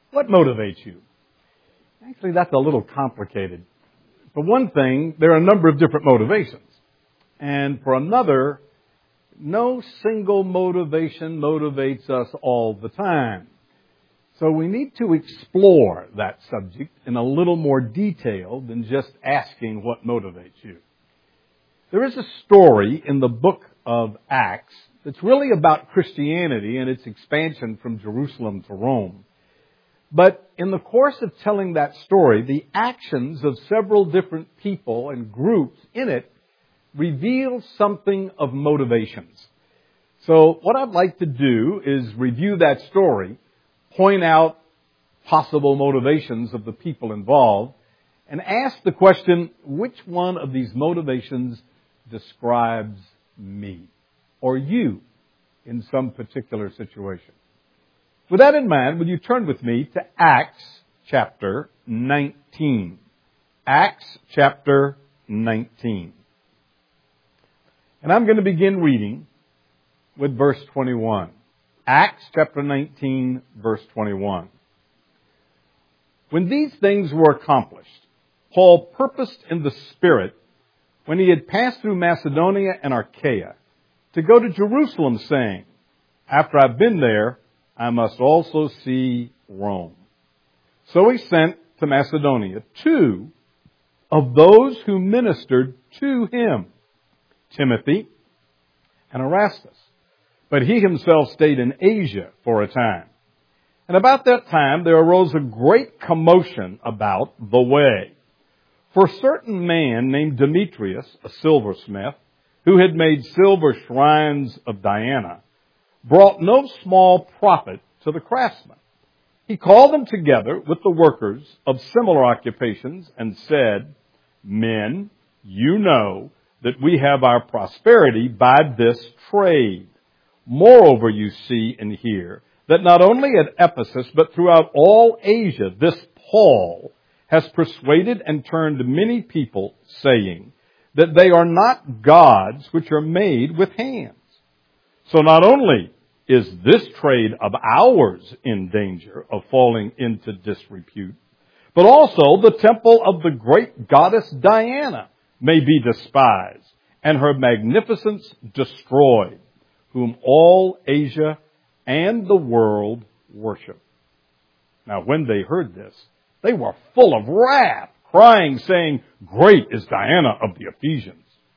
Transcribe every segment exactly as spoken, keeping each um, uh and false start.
What motivates you? Actually, that's a little complicated. For one thing, there are a number of different motivations. And for another, no single motivation motivates us all the time. So we need to explore that subject in a little more detail than just asking what motivates you. There is a story in the book of Acts that's really about Christianity and its expansion from Jerusalem to Rome. But in the course of telling that story, the actions of several different people and groups in it reveal something of motivations. So what I'd like to do is review that story, point out possible motivations of the people involved, and ask the question, which one of these motivations describes me or you in some particular situation? With that in mind, will you turn with me to Acts chapter nineteen. Acts chapter nineteen. And I'm going to begin reading with verse twenty-one. Acts chapter nineteen, verse twenty-one. When these things were accomplished, Paul purposed in the Spirit, when he had passed through Macedonia and Achaia, to go to Jerusalem, saying, after I've been there, I must also see Rome. So he sent to Macedonia two of those who ministered to him, Timothy and Erastus. But he himself stayed in Asia for a time. And about that time there arose a great commotion about the way. For a certain man named Demetrius, a silversmith, who had made silver shrines of Diana, brought no small profit to the craftsmen. He called them together with the workers of similar occupations and said, men, you know that we have our prosperity by this trade. Moreover, you see and hear that not only at Ephesus, but throughout all Asia, this Paul has persuaded and turned many people, saying that they are not gods which are made with hands. So not only is this trade of ours in danger of falling into disrepute, but also the temple of the great goddess Diana may be despised, and her magnificence destroyed, whom all Asia and the world worship. Now when they heard this, they were full of wrath, crying, saying, great is Diana of the Ephesians.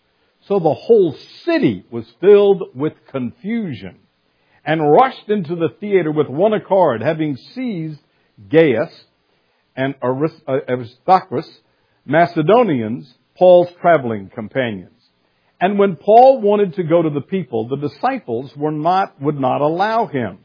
So the whole city was filled with confusion and rushed into the theater with one accord, having seized Gaius and Aristarchus, Macedonians, Paul's traveling companions. And when Paul wanted to go to the people, the disciples were not, would not allow him.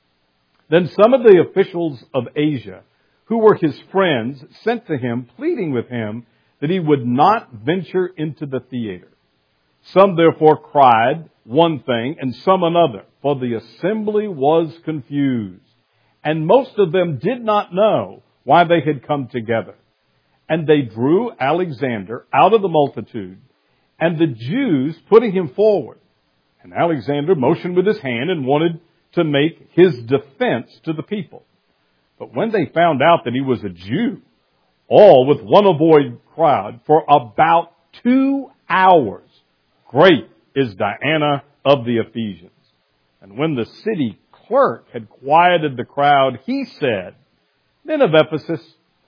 Then some of the officials of Asia, who were his friends, sent to him, pleading with him that he would not venture into the theater. Some therefore cried one thing and some another, for the assembly was confused. And most of them did not know why they had come together. And they drew Alexander out of the multitude, and the Jews putting him forward. And Alexander motioned with his hand and wanted to make his defense to the people. But when they found out that he was a Jew, all with one accord cried for about two hours, great is Diana of the Ephesians. And when the city clerk had quieted the crowd, he said, men of Ephesus,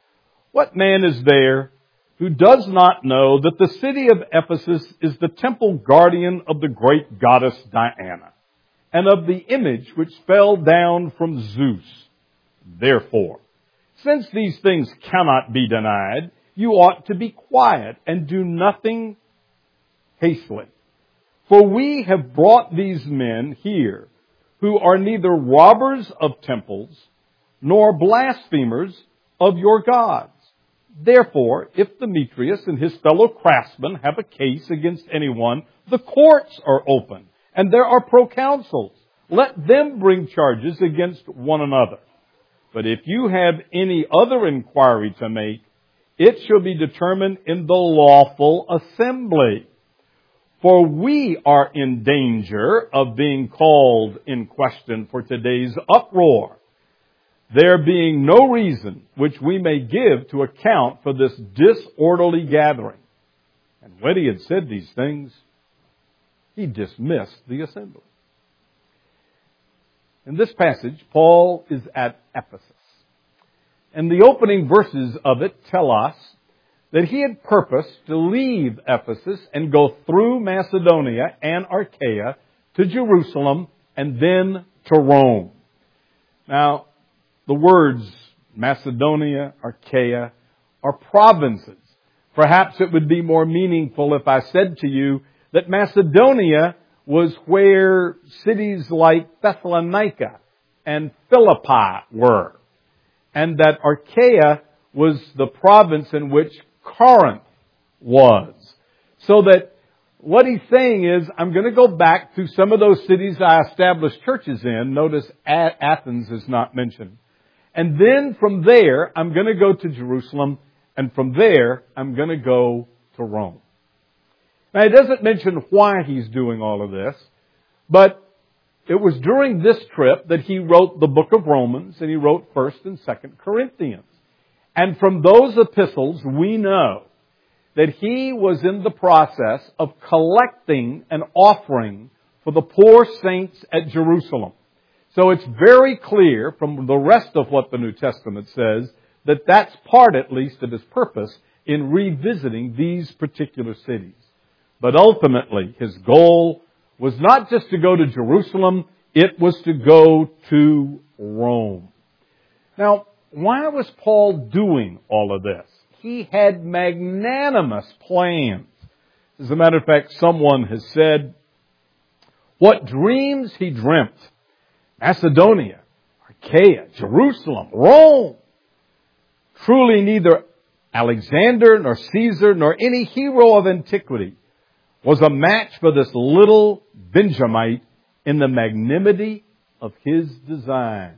what man is there who does not know that the city of Ephesus is the temple guardian of the great goddess Diana, and of the image which fell down from Zeus? Therefore, since these things cannot be denied, you ought to be quiet and do nothing hastily. For we have brought these men here, who are neither robbers of temples, nor blasphemers of your gods. Therefore, if Demetrius and his fellow craftsmen have a case against anyone, the courts are open, and there are proconsuls. Let them bring charges against one another. But if you have any other inquiry to make, it shall be determined in the lawful assembly. For we are in danger of being called in question for today's uproar. there being no reason which we may give to account for this disorderly gathering. And when he had said these things, he dismissed the assembly. In this passage, Paul is at Ephesus. And the opening verses of it tell us that he had purposed to leave Ephesus and go through Macedonia and Achaia to Jerusalem and then to Rome. Now, the words Macedonia, Achaia are provinces. Perhaps it would be more meaningful if I said to you that Macedonia was where cities like Thessalonica and Philippi were, and that Achaia was the province in which Corinth was. So that what he's saying is, I'm going to go back to some of those cities I established churches in. Notice Athens is not mentioned. And then from there, I'm going to go to Jerusalem, and from there, I'm going to go to Rome. Now, he doesn't mention why he's doing all of this, but it was during this trip that he wrote the book of Romans, and he wrote First and Second Corinthians. And from those epistles, we know that he was in the process of collecting an offering for the poor saints at Jerusalem. So it's very clear from the rest of what the New Testament says that that's part, at least, of his purpose in revisiting these particular cities. But ultimately, his goal was not just to go to Jerusalem, it was to go to Rome. Now, why was Paul doing all of this? He had magnanimous plans. As a matter of fact, someone has said, what dreams he dreamt. Macedonia, Achaia, Jerusalem, Rome. Truly neither Alexander nor Caesar nor any hero of antiquity was a match for this little Benjamite in the magnanimity of his design.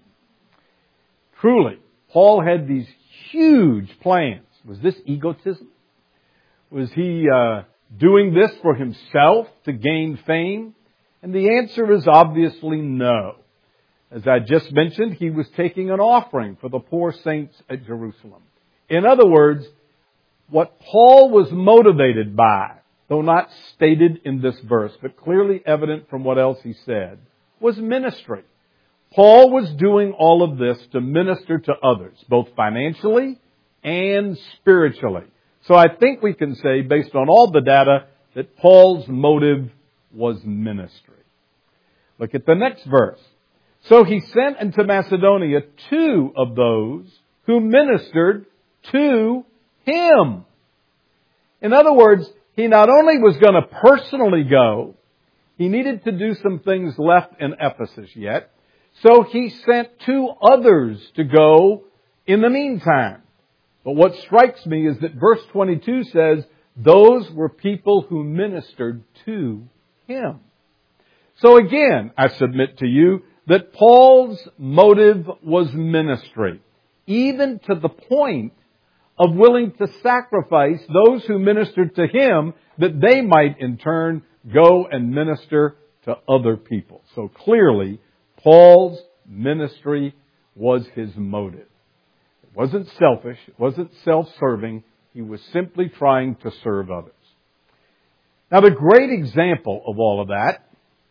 Truly, Paul had these huge plans. Was this egotism? Was he uh, doing this for himself to gain fame? And the answer is obviously no. As I just mentioned, he was taking an offering for the poor saints at Jerusalem. In other words, what Paul was motivated by, though not stated in this verse, but clearly evident from what else he said, was ministry. Paul was doing all of this to minister to others, both financially and spiritually. So I think we can say, based on all the data, that Paul's motive was ministry. Look at the next verse. So he sent into Macedonia two of those who ministered to him. In other words, he not only was going to personally go, he needed to do some things left in Ephesus yet. So he sent two others to go in the meantime. But what strikes me is that verse twenty-two says, those were people who ministered to him. So again, I submit to you that Paul's motive was ministry, even to the point of willing to sacrifice those who ministered to him that they might in turn go and minister to other people. So clearly, Paul's ministry was his motive. It wasn't selfish. It wasn't self-serving. He was simply trying to serve others. Now, the great example of all of that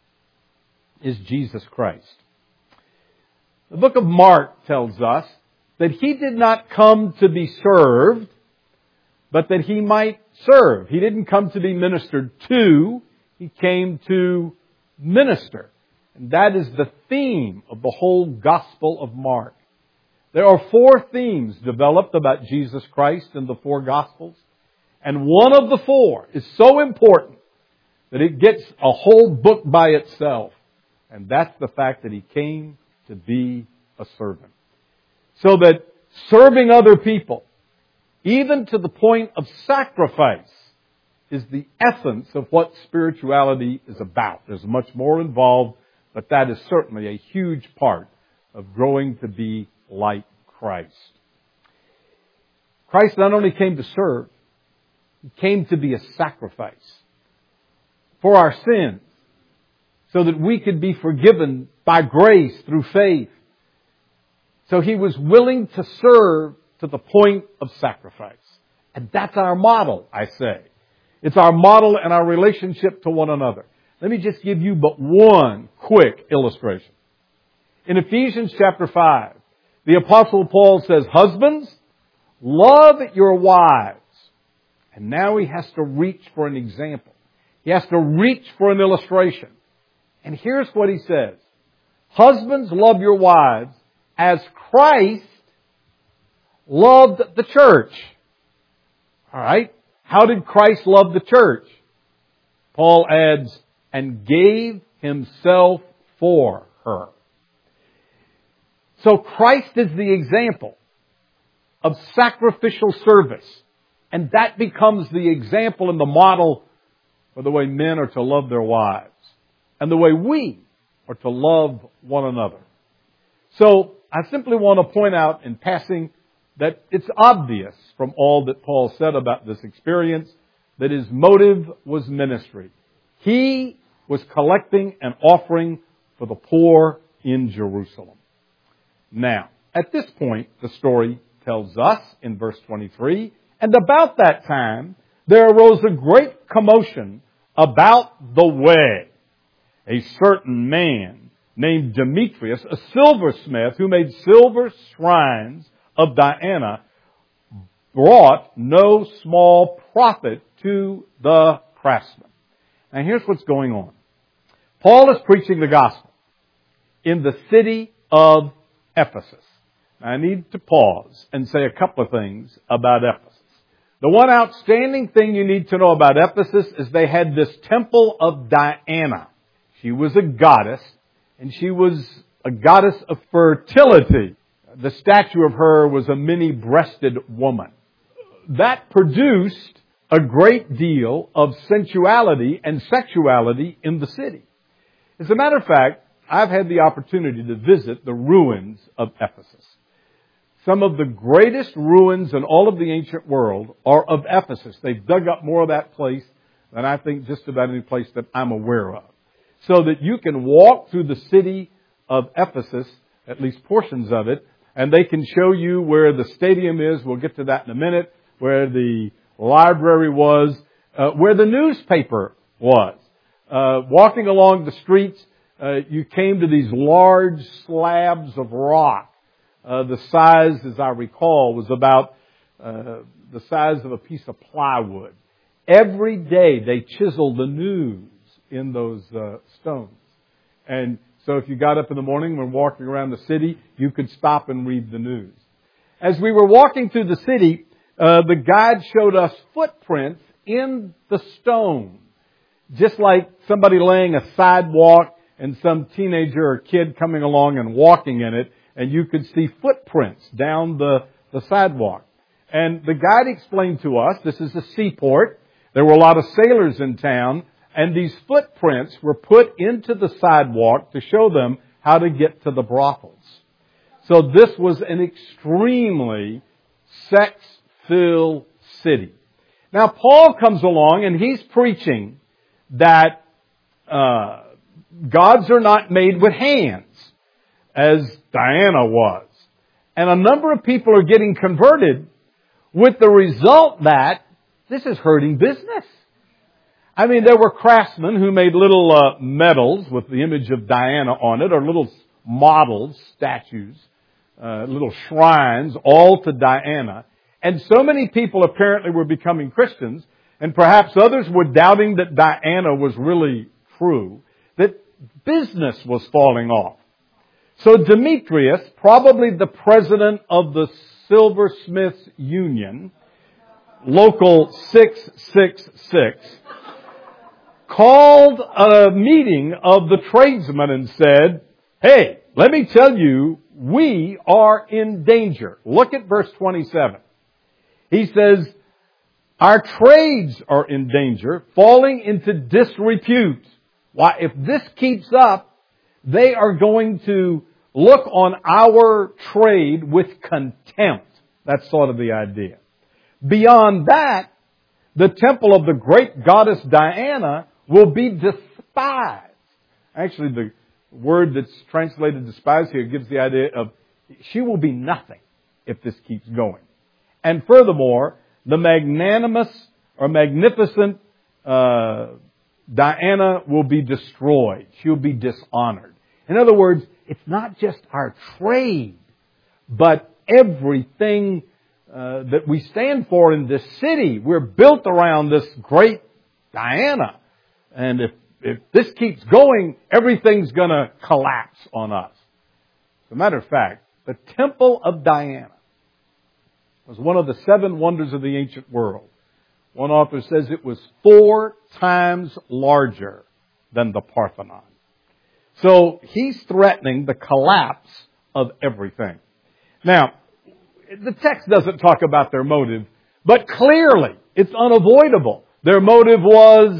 is Jesus Christ. The book of Mark tells us that he did not come to be served, but that he might serve. He didn't come to be ministered to. He came to minister. And that is the theme of the whole Gospel of Mark. There are four themes developed about Jesus Christ in the four Gospels. And one of the four is so important that it gets a whole book by itself. And that's the fact that he came to be a servant. So that serving other people, even to the point of sacrifice, is the essence of what spirituality is about. There's much more involved, but that is certainly a huge part of growing to be like Christ. Christ not only came to serve, He came to be a sacrifice for our sins, so that we could be forgiven by grace through faith, So he was willing to serve to the point of sacrifice. And that's our model, I say. It's our model and our relationship to one another. Let me just give you but one quick illustration. In Ephesians chapter five, the Apostle Paul says, husbands, love your wives. And now he has to reach for an example. He has to reach for an illustration. And here's what he says. Husbands, love your wives as Christ loved the church. All right? How did Christ love the church? Paul adds, and gave himself for her. So Christ is the example of sacrificial service. And that becomes the example and the model for the way men are to love their wives. And the way we are to love one another. So I simply want to point out in passing that it's obvious from all that Paul said about this experience that his motive was ministry. He was collecting an offering for the poor in Jerusalem. Now, at this point, the story tells us in verse twenty-three, and about that time, there arose a great commotion about the way. A certain man named Demetrius, a silversmith who made silver shrines of Diana, brought no small profit to the craftsmen. Now here's what's going on. Paul is preaching the gospel in the city of Ephesus. Now, I need to pause and say a couple of things about Ephesus. The one outstanding thing you need to know about Ephesus is they had this temple of Diana. She was a goddess, and she was a goddess of fertility. The statue of her was a many-breasted woman. That produced a great deal of sensuality and sexuality in the city. As a matter of fact, I've had the opportunity to visit the ruins of Ephesus. Some of the greatest ruins in all of the ancient world are of Ephesus. They've dug up more of that place than I think just about any place that I'm aware of. So that you can walk through the city of Ephesus, at least portions of it, and they can show you where the stadium is. We'll get to that in a minute. Where the library was, uh, where the newspaper was. Uh, walking along the streets, uh, you came to these large slabs of rock. Uh, the size, as I recall, was about uh, the size of a piece of plywood. Every day they chiseled the news in those uh, stones. And so if you got up in the morning when walking around the city, you could stop and read the news. As we were walking through the city, uh, the guide showed us footprints in the stone. Just like somebody laying a sidewalk and some teenager or kid coming along and walking in it, and you could see footprints down the, the sidewalk. And the guide explained to us, this is a seaport. There were a lot of sailors in town, and these footprints were put into the sidewalk to show them how to get to the brothels. So this was an extremely sex-filled city. Now Paul comes along and he's preaching that uh, gods are not made with hands, as Diana was. And a number of people are getting converted with the result that this is hurting business. I mean, there were craftsmen who made little uh, medals with the image of Diana on it, or little models, statues, uh, little shrines, all to Diana. And so many people apparently were becoming Christians, and perhaps others were doubting that Diana was really true, that business was falling off. So Demetrius, probably the president of the Silversmiths Union, Local six six six, called a meeting of the tradesmen and said, hey, let me tell you, we are in danger. Look at verse twenty-seven. He says, our trades are in danger, falling into disrepute. Why, if this keeps up, they are going to look on our trade with contempt. That's sort of the idea. Beyond that, the temple of the great goddess Diana will be despised. Actually, the word that's translated despised here gives the idea of She will be nothing if this keeps going. And furthermore, the magnanimous or magnificent uh, Diana will be destroyed. She'll be dishonored. In other words, it's not just our trade, but everything uh, that we stand for in this city. We're built around this great Diana. And if, if this keeps going, everything's going to collapse on us. As a matter of fact, the Temple of Diana was one of the seven wonders of the ancient world. One author says it was four times larger than the Parthenon. So he's threatening the collapse of everything. Now, the text doesn't talk about their motive, but clearly it's unavoidable. Their motive was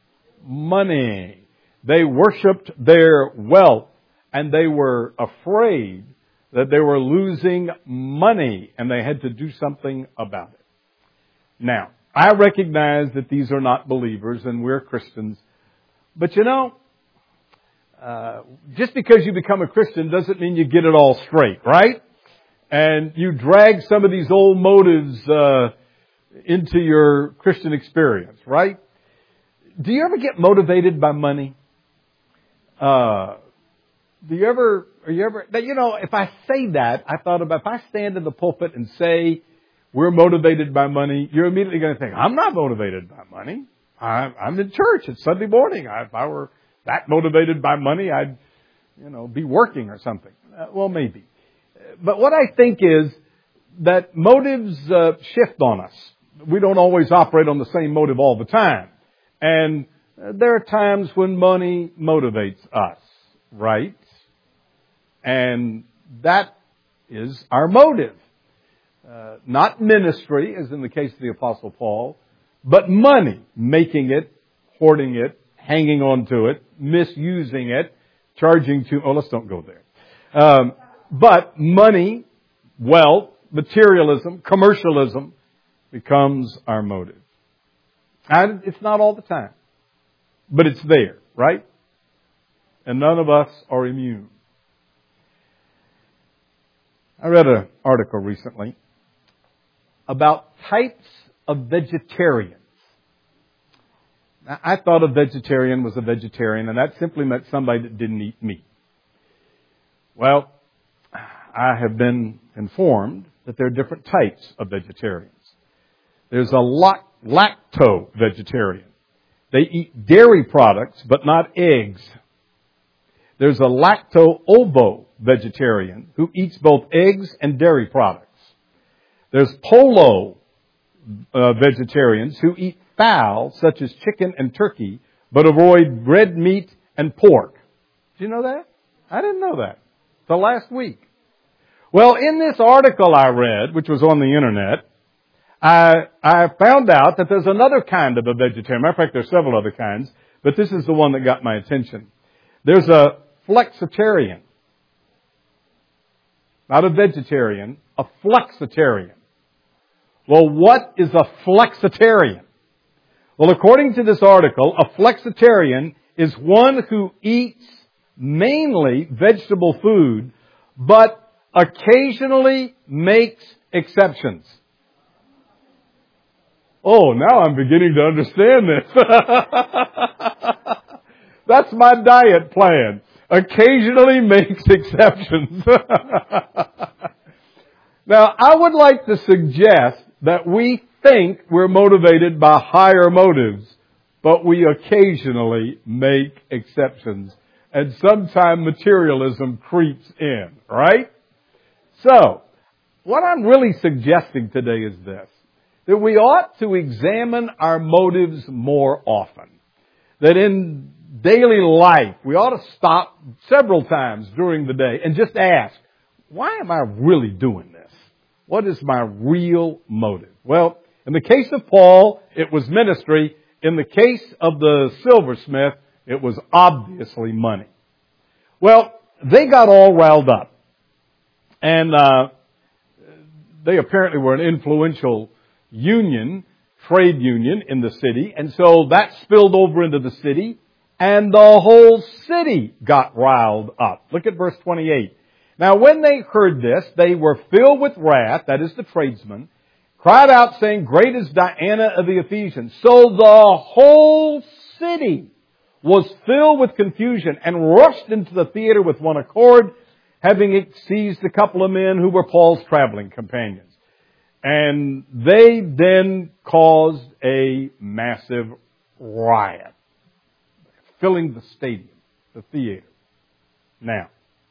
money. They worshiped their wealth, and they were afraid that they were losing money, and they had to do something about it. Now, I recognize that these are not believers, and we're Christians. But you know, uh, just because you become a Christian doesn't mean you get it all straight, right? And you drag some of these old motives uh, into your Christian experience, right? Do you ever get motivated by money? Uh, do you ever, are you ever, you know, if I say that, I thought about if I stand in the pulpit and say we're motivated by money, you're immediately going to think, I'm not motivated by money. I, I'm in church. It's Sunday morning. I, if I were that motivated by money, I'd, you know, be working or something. Uh, well, maybe. But what I think is that motives uh, shift on us. We don't always operate on the same motive all the time. And there are times when money motivates us, right? And that is our motive. Uh, not ministry, as in the case of the Apostle Paul, but money, making it, hoarding it, hanging on to it, misusing it, charging too... Oh, let's don't go there. Um, but money, wealth, materialism, commercialism becomes our motive. And it's not all the time, but it's there, right? And none of us are immune. I read an article recently about types of vegetarians. Now, I thought a vegetarian was a vegetarian, and that simply meant somebody that didn't eat meat. Well, I have been informed that there are different types of vegetarians. There's a lac- lacto-vegetarian. They eat dairy products, but not eggs. There's a lacto-ovo-vegetarian who eats both eggs and dairy products. There's polo uh, vegetarians who eat fowl, such as chicken and turkey, but avoid red meat and pork. Did you know that? I didn't know that. The last week. Well, in this article I read, which was on the internet, I, I found out that there's another kind of a vegetarian. Matter of fact, there's several other kinds, but this is the one that got my attention. There's a flexitarian. Not a vegetarian, a flexitarian. Well, what is a flexitarian? Well, according to this article, a flexitarian is one who eats mainly vegetable food, but occasionally makes exceptions. Oh, now I'm beginning to understand this. That's my diet plan. Occasionally makes exceptions. Now, I would like to suggest that we think we're motivated by higher motives, but we occasionally make exceptions. And sometimes materialism creeps in, right? So, what I'm really suggesting today is this, that we ought to examine our motives more often. That in daily life, we ought to stop several times during the day and just ask, why am I really doing this? What is my real motive? Well, in the case of Paul, it was ministry. In the case of the silversmith, it was obviously money. Well, they got all riled up. And uh, they apparently were an influential union, trade union in the city. And so that spilled over into the city. And the whole city got riled up. Look at verse twenty-eight. Now when they heard this, they were filled with wrath, that is the tradesmen, cried out saying, Great is Diana of the Ephesians. So the whole city was filled with confusion and rushed into the theater with one accord, having seized a couple of men who were Paul's traveling companions. And they then caused a massive riot, filling the stadium, the theater. Now,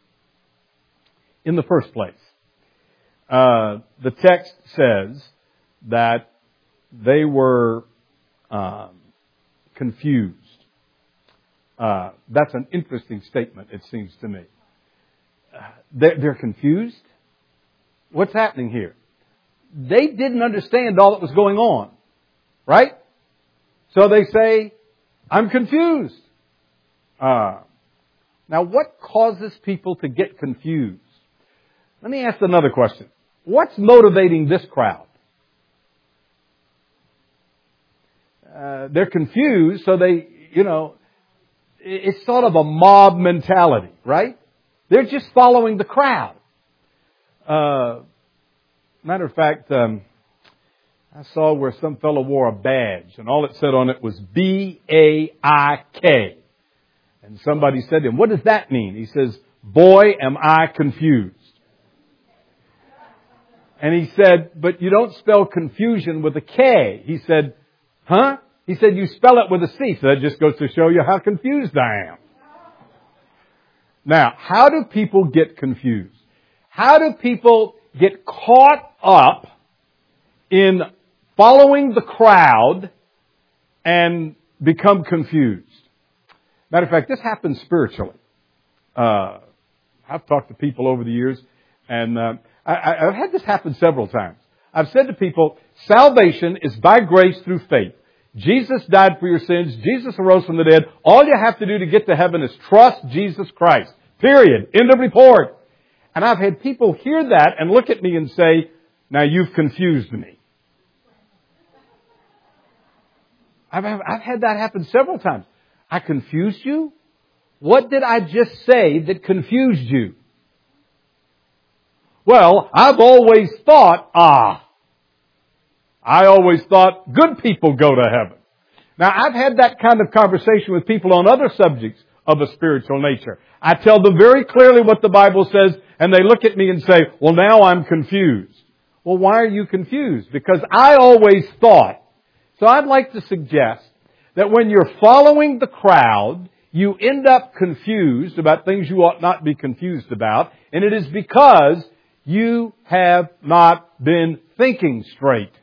in the first place, uh, the text says that they were um, confused. Uh, that's an interesting statement, it seems to me. Uh, they're, they're confused. What's happening here? They didn't understand all that was going on, right? So they say, I'm confused. Uh, now, what causes people to get confused? Let me ask another question. What's motivating this crowd? Uh, they're confused, so they, you know, it's sort of a mob mentality, right? They're just following the crowd. Uh, matter of fact, um, I saw where some fellow wore a badge, and all it said on it was B A I K. And somebody said to him, what does that mean? He says, boy, am I confused. And he said, but you don't spell confusion with a K. He said, huh? He said, you spell it with a C. So that just goes to show you how confused I am. Now, how do people get confused? How do people get caught up in following the crowd and become confused? Matter of fact, this happens spiritually. Uh, I've talked to people over the years, and uh, I, I've had this happen several times. I've said to people, salvation is by grace through faith. Jesus died for your sins. Jesus arose from the dead. All you have to do to get to heaven is trust Jesus Christ. Period. End of report. And I've had people hear that and look at me and say, now you've confused me. I've, I've had that happen several times. I confused you? What did I just say that confused you? Well, I've always thought, ah, I always thought good people go to heaven. Now, I've had that kind of conversation with people on other subjects of a spiritual nature. I tell them very clearly what the Bible says, and they look at me and say, well, now I'm confused. Well, why are you confused? Because I always thought. So I'd like to suggest that when you're following the crowd, you end up confused about things you ought not be confused about, and it is because you have not been thinking straight.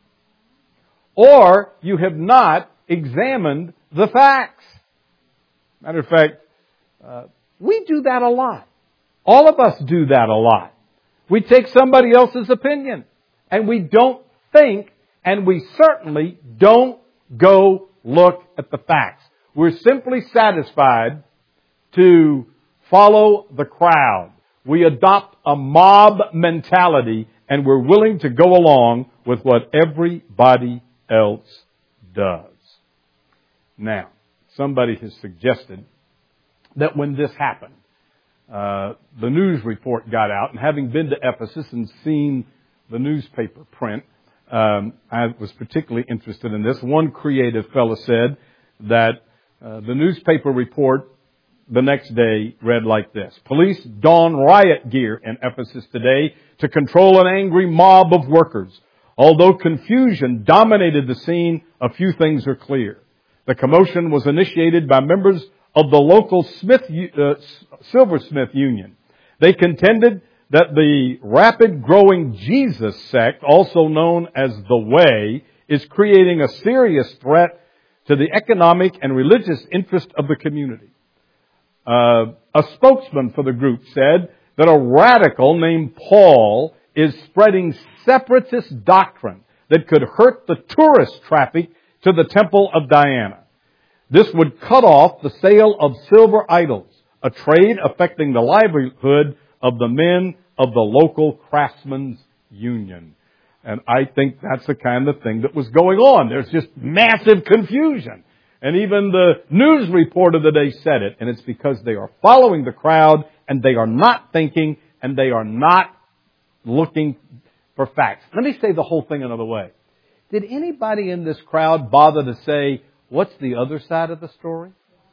Or you have not examined the facts. Matter of fact, uh, we do that a lot. All of us do that a lot. We take somebody else's opinion and we don't think, and we certainly don't go look at the facts. We're simply satisfied to follow the crowd. We adopt a mob mentality and we're willing to go along with what everybody else does. Now, somebody has suggested that when this happened, uh, the news report got out, and having been to Ephesus and seen the newspaper print, um, I was particularly interested in this. One creative fellow said that uh, the newspaper report the next day read like this: police don riot gear in Ephesus today to control an angry mob of workers. Although confusion dominated the scene, a few things are clear. The commotion was initiated by members of the local Smith, uh, silversmith union. They contended that the rapid growing Jesus sect, also known as the Way, is creating a serious threat to the economic and religious interest of the community. Uh, a spokesman for the group said that a radical named Paul is spreading separatist doctrine that could hurt the tourist traffic to the Temple of Diana. This would cut off the sale of silver idols, a trade affecting the livelihood of the men of the local craftsmen's union. And I think that's the kind of thing that was going on. There's just massive confusion. And even the news report of the day said it. And it's because they are following the crowd and they are not thinking. and they are not looking for facts. Let me say the whole thing another way. Did anybody in this crowd bother to say, what's the other side of the story?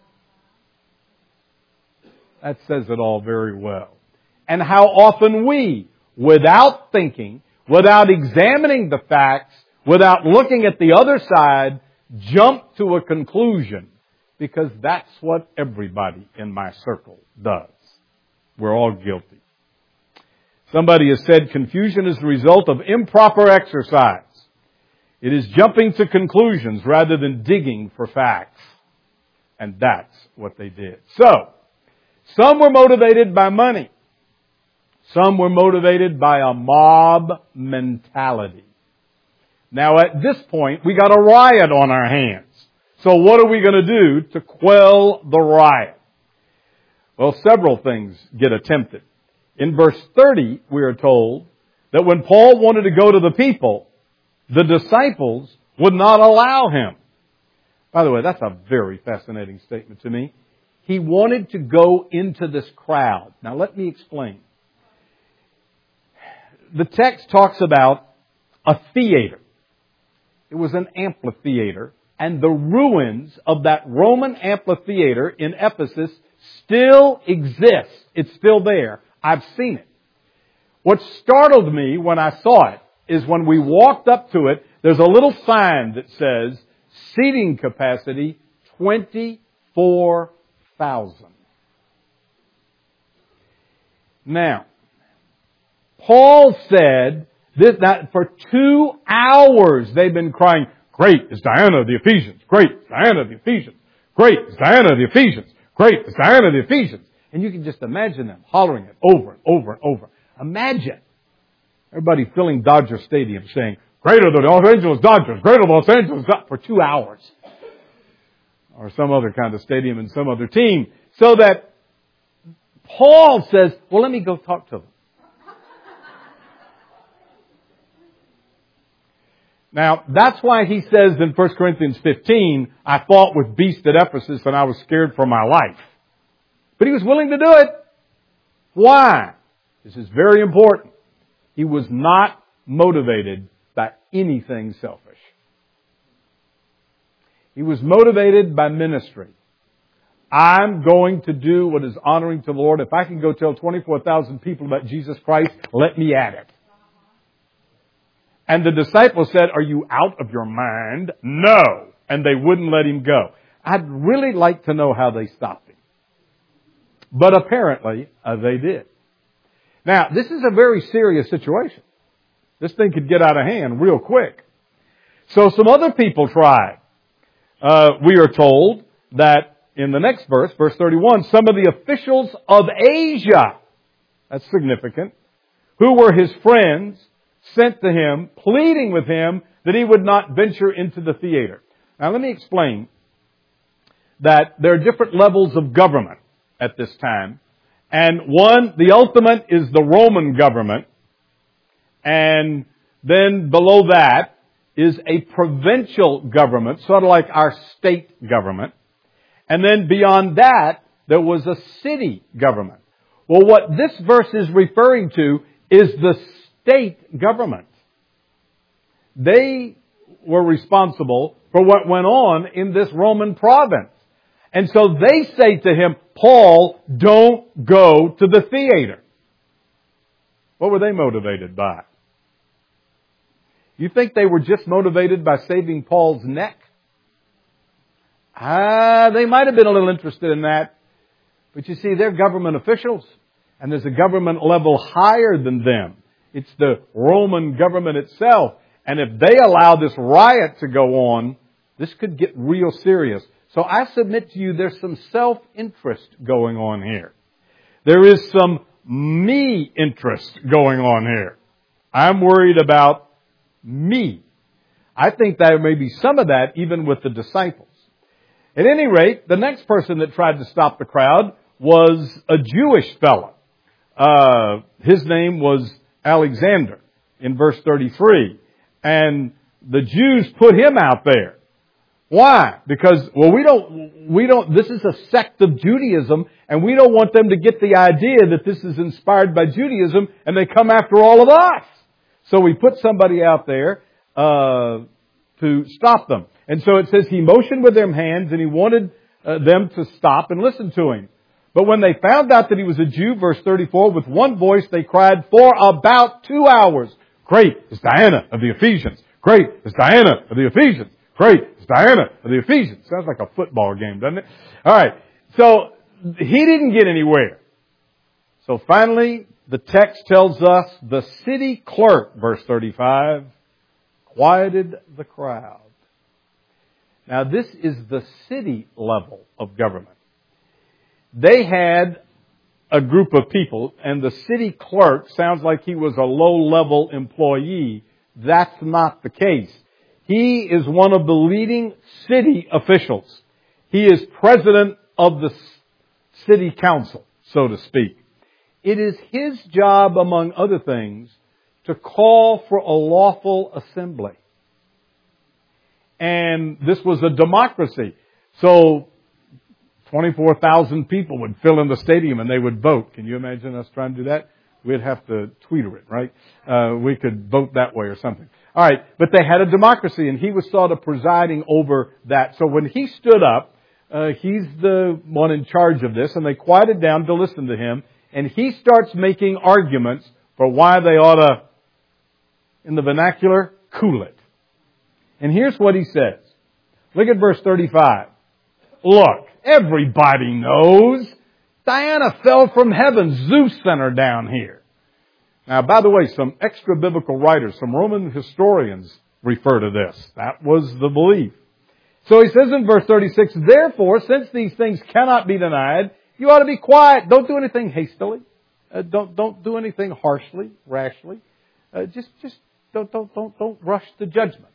That says it all very well. And how often we, without thinking, without examining the facts, without looking at the other side, jump to a conclusion, because that's what everybody in my circle does. We're all guilty. Somebody has said confusion is the result of improper exercise. It is jumping to conclusions rather than digging for facts. And that's what they did. So, some were motivated by money. Some were motivated by a mob mentality. Now at this point, we got a riot on our hands. So what are we going to do to quell the riot? Well, several things get attempted. In verse thirty, we are told that when Paul wanted to go to the people, the disciples would not allow him. By the way, that's a very fascinating statement to me. He wanted to go into this crowd. Now let me explain. The text talks about a theater. It was an amphitheater, and the ruins of that Roman amphitheater in Ephesus still exist. It's still there. I've seen it. What startled me when I saw it is when we walked up to it, there's a little sign that says, seating capacity twenty-four thousand. Now, Paul said this, that for two hours they've been crying, great is Diana of the Ephesians, great is Diana of the Ephesians, great is Diana of the Ephesians, great is Diana of the Ephesians. And you can just imagine them hollering it over and over and over. Imagine everybody filling Dodger Stadium saying, greater the Los Angeles Dodgers, greater the Los Angeles Dodgers, for two hours. Or some other kind of stadium and some other team. So that Paul says, well, let me go talk to them. Now, that's why he says in First Corinthians fifteen, I fought with beasts at Ephesus and I was scared for my life. But he was willing to do it. Why? This is very important. He was not motivated by anything selfish. He was motivated by ministry. I'm going to do what is honoring to the Lord. If I can go tell twenty-four thousand people about Jesus Christ, let me at it. And the disciples said, are you out of your mind? No. And they wouldn't let him go. I'd really like to know how they stopped him. But apparently, uh, they did. Now, this is a very serious situation. This thing could get out of hand real quick. So some other people tried. Uh, we are told that in the next verse, verse thirty-one, some of the officials of Asia, that's significant, who were his friends, sent to him, pleading with him that he would not venture into the theater. Now let me explain that there are different levels of government at this time. And one, the ultimate is the Roman government. And then below that is a provincial government, sort of like our state government. And then beyond that, there was a city government. Well, what this verse is referring to is the state government. They were responsible for what went on in this Roman province. And so they say to him, Paul, don't go to the theater. What were they motivated by? You think they were just motivated by saving Paul's neck? Ah, they might have been a little interested in that. But you see, they're government officials. And there's a government level higher than them. It's the Roman government itself. And if they allow this riot to go on, this could get real serious. So I submit to you there's some self-interest going on here. There is some me interest going on here. I'm worried about me. I think there may be some of that even with the disciples. At any rate, the next person that tried to stop the crowd was a Jewish fellow. Uh, his name was Alexander in verse thirty-three. And the Jews put him out there. Why? Because, well, we don't, we don't, this is a sect of Judaism, and we don't want them to get the idea that this is inspired by Judaism, and they come after all of us. So we put somebody out there, uh, to stop them. And so it says he motioned with their hands, and he wanted uh, them to stop and listen to him. But when they found out that he was a Jew, verse thirty-four, with one voice they cried for about two hours, "Great is Diana of the Ephesians! Great is Diana of the Ephesians! Great is Diana of the Ephesians!" Sounds like a football game, doesn't it? All right. So he didn't get anywhere. So finally, the text tells us the city clerk, verse thirty-five, quieted the crowd. Now this is the city level of government. They had a group of people, and the city clerk sounds like he was a low-level employee. That's not the case. He is one of the leading city officials. He is president of the city council, so to speak. It is his job, among other things, to call for a lawful assembly. And this was a democracy. So twenty-four thousand people would fill in the stadium and they would vote. Can you imagine us trying to do that? We'd have to Twitter it, right? Uh, we could vote that way or something. All right, but they had a democracy, and he was sort of presiding over that. So when he stood up, uh, he's the one in charge of this, and they quieted down to listen to him, and he starts making arguments for why they ought to, in the vernacular, cool it. And here's what he says. Look at verse thirty-five. "Look, everybody knows Diana fell from heaven. Zeus sent her down here." Now, by the way, some extra-biblical writers, some Roman historians refer to this. That was the belief. So he says in verse thirty-six, "Therefore, since these things cannot be denied, you ought to be quiet. Don't do anything hastily. Uh, don't don't do anything harshly, rashly. Uh, just just don't don't don't don't rush to judgment."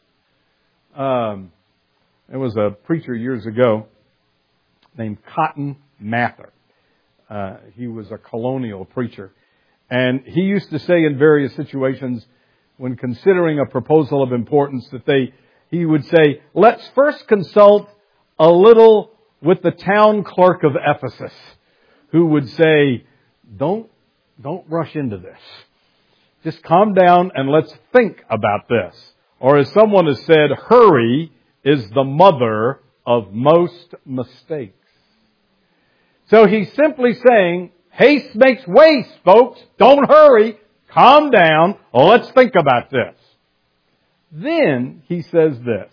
Um, there was a preacher years ago named Cotton Mather. Uh, he was a colonial preacher. And he used to say in various situations, when considering a proposal of importance, that they, he would say, "Let's first consult a little with the town clerk of Ephesus," who would say, don't, don't rush into this. Just calm down and let's think about this. Or as someone has said, hurry is the mother of most mistakes. So he's simply saying, haste makes waste, folks. Don't hurry. Calm down. Let's think about this. Then he says this.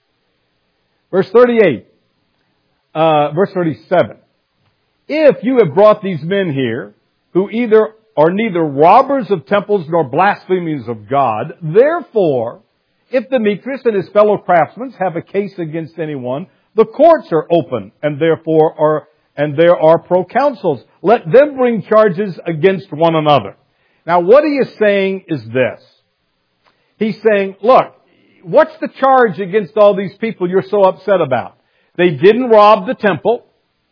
Verse thirty-eight. Uh, verse thirty-seven. "If you have brought these men here, who either are neither robbers of temples nor blasphemers of God, therefore, if Demetrius and his fellow craftsmen have a case against anyone, the courts are open, and therefore are and there are proconsuls. Let them bring charges against one another." Now, what he is saying is this. He's saying, look, what's the charge against all these people you're so upset about? They didn't rob the temple.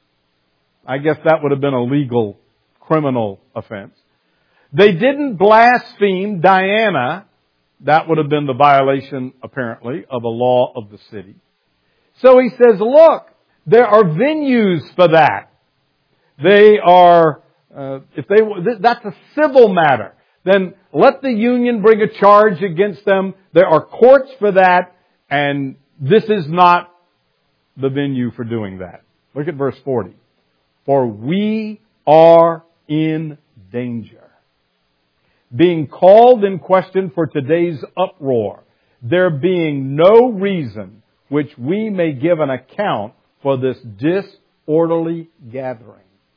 I guess that would have been a legal criminal offense. They didn't blaspheme Diana. That would have been the violation, apparently, of a law of the city. So he says, look, there are venues for that. They are, uh, if they, that's a civil matter. Then let the union bring a charge against them. There are courts for that, and this is not the venue for doing that. Look at verse forty. "For we are in danger, being called in question for today's uproar, there being no reason which we may give an account for this disorderly gathering."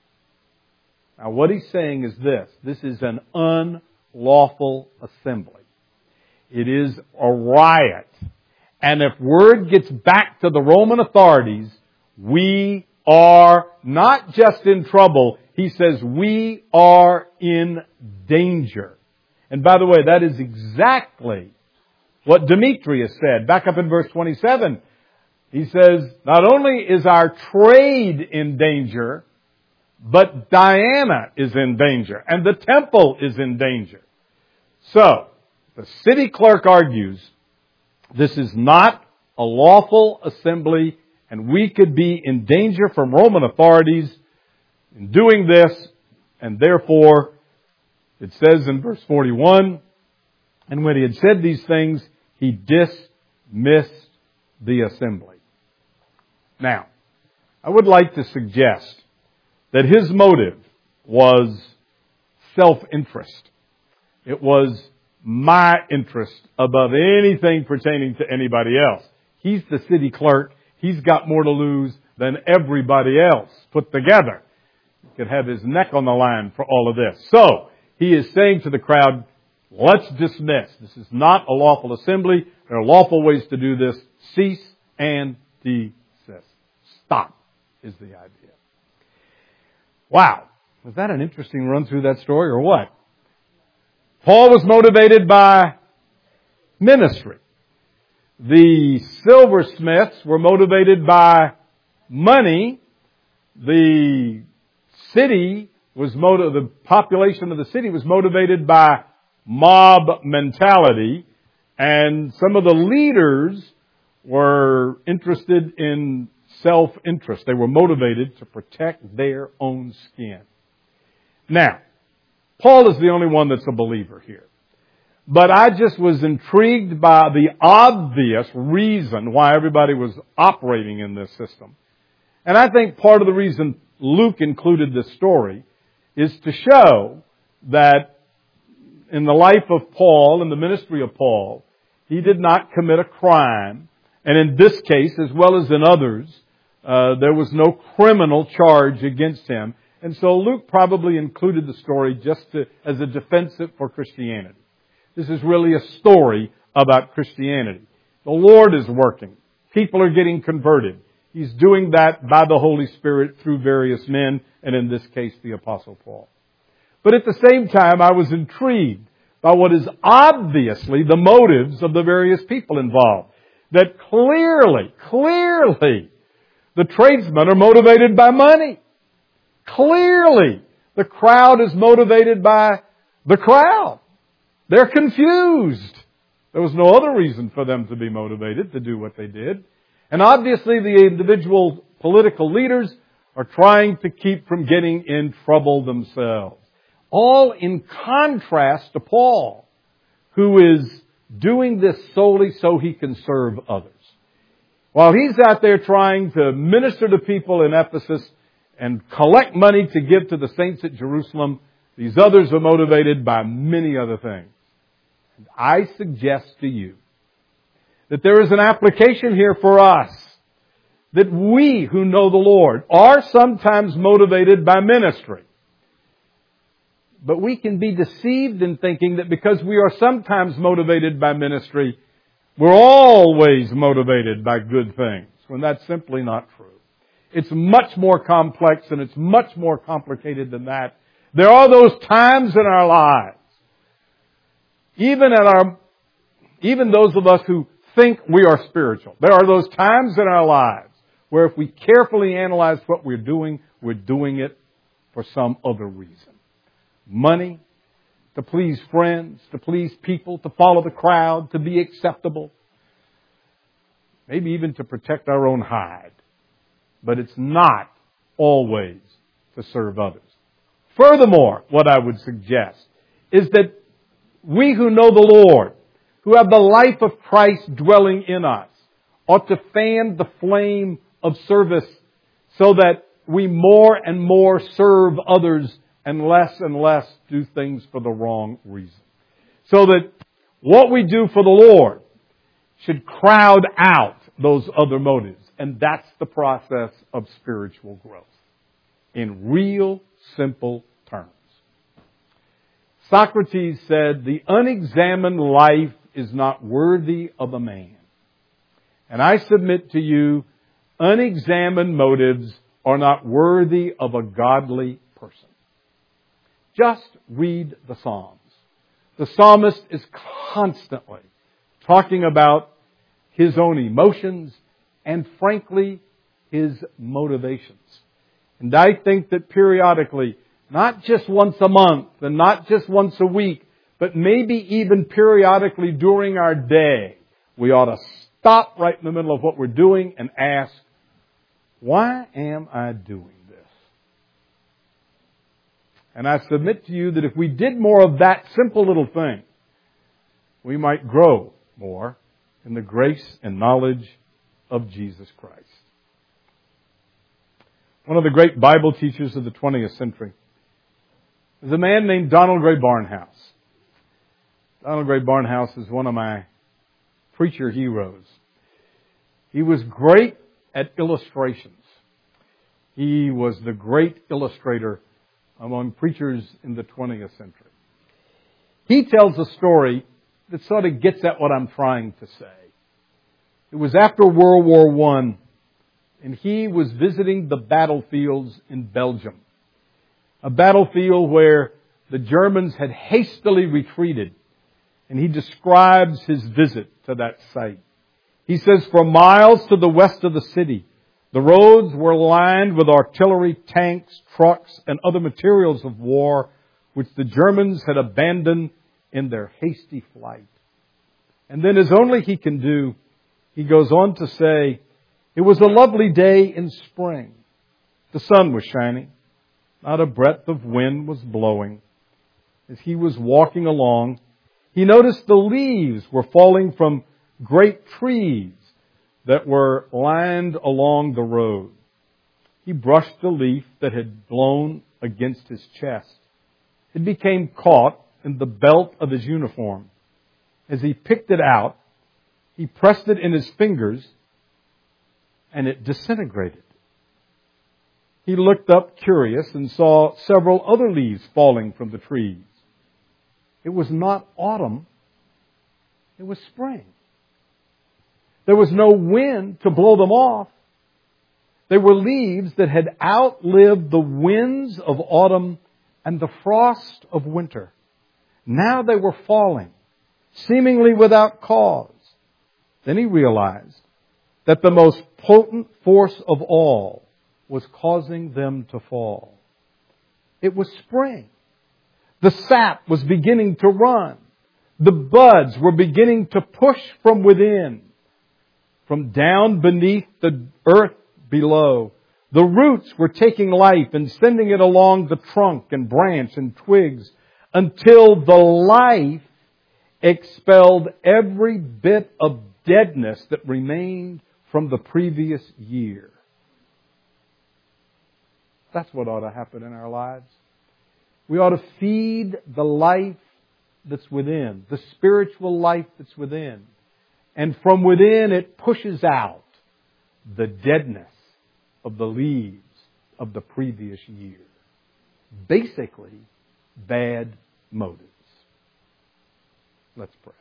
Now what he's saying is this. This is an unlawful assembly. It is a riot. And if word gets back to the Roman authorities, we are not just in trouble. He says we are in danger. And by the way, that is exactly what Demetrius said. Back up in verse twenty-seven. He says, not only is our trade in danger, but Diana is in danger, and the temple is in danger. So, the city clerk argues, this is not a lawful assembly, and we could be in danger from Roman authorities in doing this, and therefore, it says in verse forty-one, and when he had said these things, he dismissed the assembly. Now, I would like to suggest that his motive was self-interest. It was my interest above anything pertaining to anybody else. He's the city clerk. He's got more to lose than everybody else put together. He could have his neck on the line for all of this. So, he is saying to the crowd, let's dismiss. This is not a lawful assembly. There are lawful ways to do this. Cease and desist. Stop is the idea. Wow. Was that an interesting run through that story or what? Paul was motivated by ministry. The silversmiths were motivated by money. The city was motiv- the population of the city was motivated by mob mentality. And some of the leaders were interested in self-interest. They were motivated to protect their own skin. Now, Paul is the only one that's a believer here. But I just was intrigued by the obvious reason why everybody was operating in this system. And I think part of the reason Luke included this story is to show that in the life of Paul, in the ministry of Paul, he did not commit a crime. And in this case, as well as in others, uh, there was no criminal charge against him. And so Luke probably included the story just to, as a defense for Christianity. This is really a story about Christianity. The Lord is working. People are getting converted. He's doing that by the Holy Spirit through various men, and in this case, the Apostle Paul. But at the same time, I was intrigued by what is obviously the motives of the various people involved. That clearly, clearly, the tradesmen are motivated by money. Clearly, the crowd is motivated by the crowd. They're confused. There was no other reason for them to be motivated to do what they did. And obviously the individual political leaders are trying to keep from getting in trouble themselves. All in contrast to Paul, who is doing this solely so he can serve others. While he's out there trying to minister to people in Ephesus and collect money to give to the saints at Jerusalem, these others are motivated by many other things. And I suggest to you that there is an application here for us, that we who know the Lord are sometimes motivated by ministry. But we can be deceived in thinking that because we are sometimes motivated by ministry, we're always motivated by good things, when that's simply not true. It's much more complex and it's much more complicated than that. There are those times in our lives, even at our, even those of us who think we are spiritual, there are those times in our lives where if we carefully analyze what we're doing, we're doing it for some other reason. Money, to please friends, to please people, to follow the crowd, to be acceptable. Maybe even to protect our own hide. But it's not always to serve others. Furthermore, what I would suggest is that we who know the Lord, who have the life of Christ dwelling in us, ought to fan the flame of service so that we more and more serve others and less and less do things for the wrong reason. So that what we do for the Lord should crowd out those other motives. And that's the process of spiritual growth. In real, simple terms. Socrates said, the unexamined life is not worthy of a man. And I submit to you, unexamined motives are not worthy of a godly person. Just read the Psalms. The psalmist is constantly talking about his own emotions and, frankly, his motivations. And I think that periodically, not just once a month and not just once a week, but maybe even periodically during our day, we ought to stop right in the middle of what we're doing and ask, why am I doing this? And I submit to you that if we did more of that simple little thing, we might grow more in the grace and knowledge of Jesus Christ. One of the great Bible teachers of the twentieth century is a man named Donald Grey Barnhouse. Donald Grey Barnhouse is one of my preacher heroes. He was great at illustrations. He was the great illustrator among preachers in the twentieth century. He tells a story that sort of gets at what I'm trying to say. It was after World War One, and he was visiting the battlefields in Belgium. A battlefield where the Germans had hastily retreated, and he describes his visit to that site. He says, for miles to the west of the city, the roads were lined with artillery, tanks, trucks, and other materials of war which the Germans had abandoned in their hasty flight. And then, as only he can do, he goes on to say, it was a lovely day in spring. The sun was shining. Not a breath of wind was blowing. As he was walking along, he noticed the leaves were falling from great trees that were lined along the road. He brushed the leaf that had blown against his chest. It became caught in the belt of his uniform. As he picked it out, he pressed it in his fingers, and it disintegrated. He looked up curious and saw several other leaves falling from the trees. It was not autumn, it was spring. There was no wind to blow them off. They were leaves that had outlived the winds of autumn and the frost of winter. Now they were falling, seemingly without cause. Then he realized that the most potent force of all was causing them to fall. It was spring. The sap was beginning to run. The buds were beginning to push from within. From down beneath the earth below, the roots were taking life and sending it along the trunk and branch and twigs until the life expelled every bit of deadness that remained from the previous year. That's what ought to happen in our lives. We ought to feed the life that's within, the spiritual life that's within. And from within it pushes out the deadness of the leaves of the previous year. Basically, bad motives. Let's pray.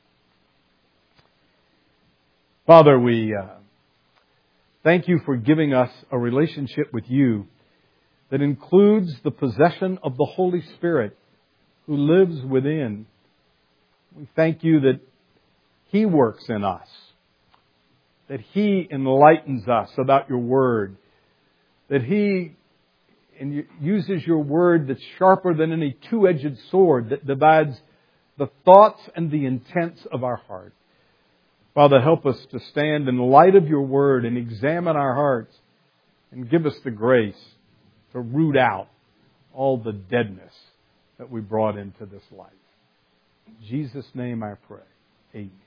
Father, we uh, thank you for giving us a relationship with you that includes the possession of the Holy Spirit who lives within. We thank you that He works in us, that He enlightens us about your Word, that He uses your Word that's sharper than any two-edged sword that divides the thoughts and the intents of our heart. Father, help us to stand in light of your Word and examine our hearts and give us the grace to root out all the deadness that we brought into this life. In Jesus' name I pray. Amen.